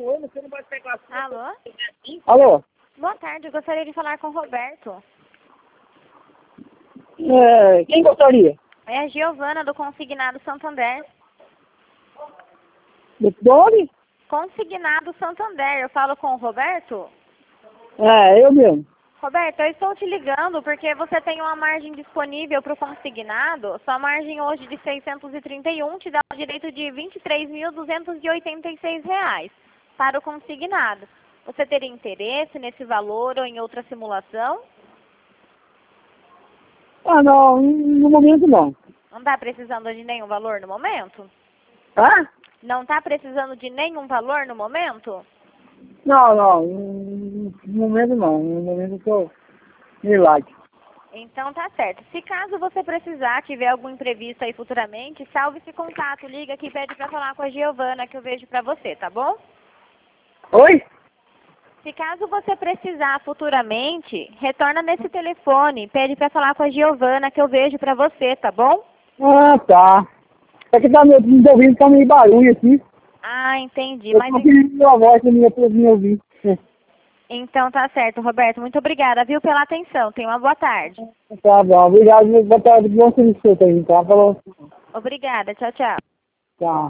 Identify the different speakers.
Speaker 1: Alô?
Speaker 2: Alô?
Speaker 1: Boa tarde, eu gostaria de falar com o Roberto.
Speaker 2: Quem gostaria?
Speaker 1: É a Giovana do Consignado Santander.
Speaker 2: De onde?
Speaker 1: Consignado Santander, eu falo com o Roberto?
Speaker 2: Eu mesmo.
Speaker 1: Roberto, eu estou te ligando porque você tem uma margem disponível para o consignado. Sua margem hoje de 631 te dá o direito de R$ 23.286 para o consignado. Você teria interesse nesse valor ou em outra simulação?
Speaker 2: Não, no momento não.
Speaker 1: Não está precisando de nenhum valor no momento?
Speaker 2: Hã?
Speaker 1: Não está precisando de nenhum valor no momento?
Speaker 2: Não, no momento não. No momento que eu me like.
Speaker 1: Então tá certo. Se caso você precisar, tiver algum imprevisto aí futuramente, salve esse contato, liga aqui e pede pra falar com a Giovana que eu vejo pra você, tá bom?
Speaker 2: Oi?
Speaker 1: Se caso você precisar futuramente, retorna nesse telefone, pede pra falar com a Giovana que eu vejo pra você, tá bom?
Speaker 2: Tá. É que tá me ouvindo, tá meio barulho aqui.
Speaker 1: Ah, entendi.
Speaker 2: Eu
Speaker 1: Mas
Speaker 2: tô ouvindo a voz pra me ouvir.
Speaker 1: então tá certo, Roberto. Muito obrigada, viu, pela atenção. Tenha uma boa tarde.
Speaker 2: Tá bom, obrigado. Boa tarde, bom serviço aí, tá? Falou.
Speaker 1: Obrigada. Tchau, tchau.
Speaker 2: Tá.